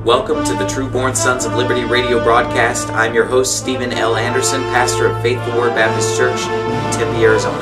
Welcome to the True Born Sons of Liberty radio broadcast. I'm your host, Stephen L. Anderson, pastor of Faithful Word Baptist Church in Tempe, Arizona.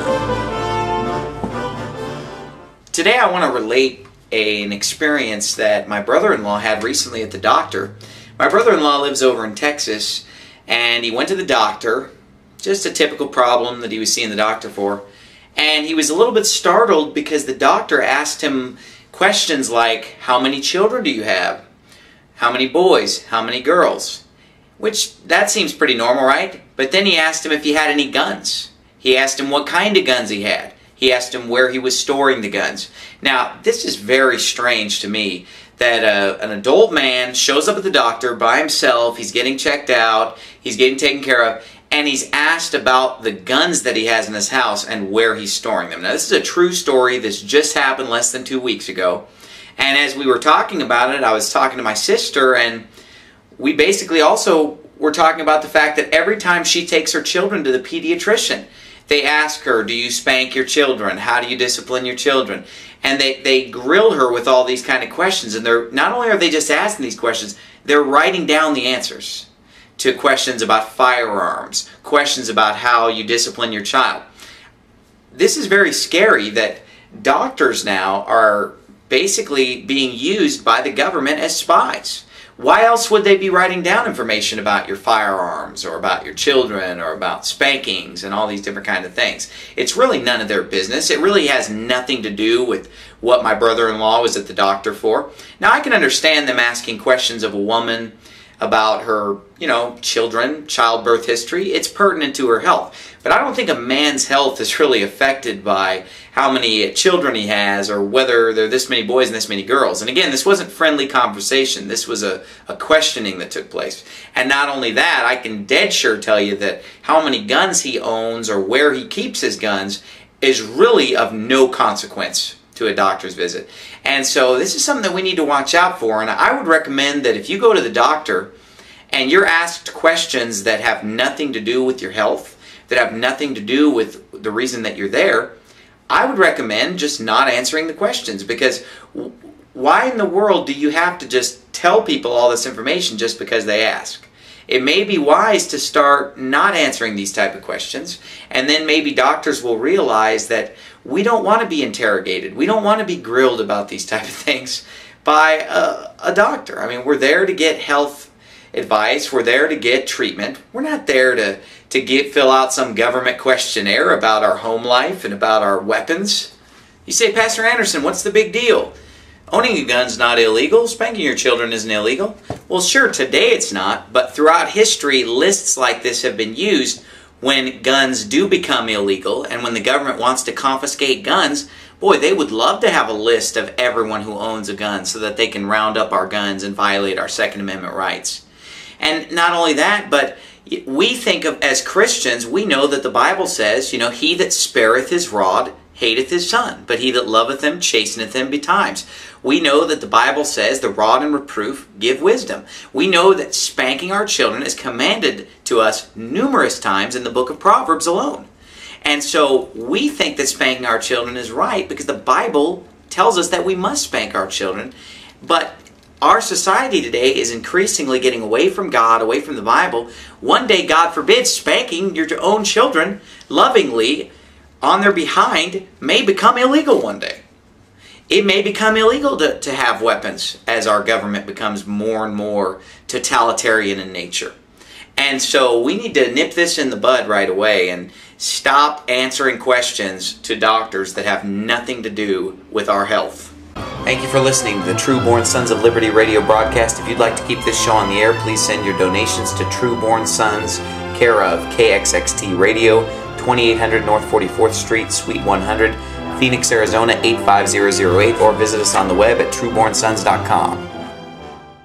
Today I want to relate an experience that my brother-in-law had recently at the doctor. My brother-in-law lives over in Texas, and he went to the doctor, just a typical problem that he was seeing the doctor for, and he was a little bit startled because the doctor asked him questions like, how many children do you have? How many boys? How many girls? Which, that seems pretty normal, right? But then he asked him if he had any guns. He asked him what kind of guns he had. He asked him where he was storing the guns. Now, this is very strange to me that an adult man shows up at the doctor by himself, he's getting checked out, he's getting taken care of, and he's asked about the guns that he has in his house and where he's storing them. Now, this is a true story. This just happened less than 2 weeks ago. And as we were talking about it, I was talking to my sister, and we basically also were talking about the fact that every time she takes her children to the pediatrician, they ask her, do you spank your children? How do you discipline your children? And they grill her with all these kind of questions. And they're not only are they just asking these questions, they're writing down the answers to questions about firearms, questions about how you discipline your child. This is very scary that doctors now are basically being used by the government as spies. Why else would they be writing down information about your firearms or about your children or about spankings and all these different kind of things? It's really none of their business. It really has nothing to do with what my brother-in-law was at the doctor for. Now, I can understand them asking questions of a woman about her, children, childbirth history. It's pertinent to her health. But I don't think a man's health is really affected by how many children he has or whether there are this many boys and this many girls. And again, this wasn't friendly conversation. This was a questioning that took place. And not only that, I can dead sure tell you that how many guns he owns or where he keeps his guns is really of no consequence to a doctor's visit. And so this is something that we need to watch out for. And I would recommend that if you go to the doctor and you're asked questions that have nothing to do with your health, that have nothing to do with the reason that you're there, I would recommend just not answering the questions, because why in the world do you have to just tell people all this information just because they ask? It may be wise to start not answering these type of questions, and then maybe doctors will realize that we don't want to be interrogated. We don't want to be grilled about these type of things by a doctor. I mean, we're there to get health advice. We're there to get treatment. We're not there to fill out some government questionnaire about our home life and about our weapons. You say, Pastor Anderson, what's the big deal? Owning a gun's not illegal. Spanking your children isn't illegal. Well, sure, today it's not, but throughout history, lists like this have been used when guns do become illegal, and when the government wants to confiscate guns. Boy, they would love to have a list of everyone who owns a gun so that they can round up our guns and violate our Second Amendment rights. And not only that, but we think of, as Christians, we know that the Bible says, he that spareth his rod hateth his son, but he that loveth him chasteneth him betimes. We know that the Bible says the rod and reproof give wisdom. We know that spanking our children is commanded to us numerous times in the book of Proverbs alone. And so we think that spanking our children is right because the Bible tells us that we must spank our children. But our society today is increasingly getting away from God, away from the Bible. One day, God forbid, spanking your own children lovingly on their behind may become illegal one day. It may become illegal to have weapons as our government becomes more and more totalitarian in nature. And so we need to nip this in the bud right away and stop answering questions to doctors that have nothing to do with our health. Thank you for listening to the True Born Sons of Liberty radio broadcast. If you'd like to keep this show on the air, please send your donations to True Born Sons, care of KXXT Radio, 2800 North 44th Street, Suite 100, Phoenix, Arizona 85008, or visit us on the web at truebornsons.com.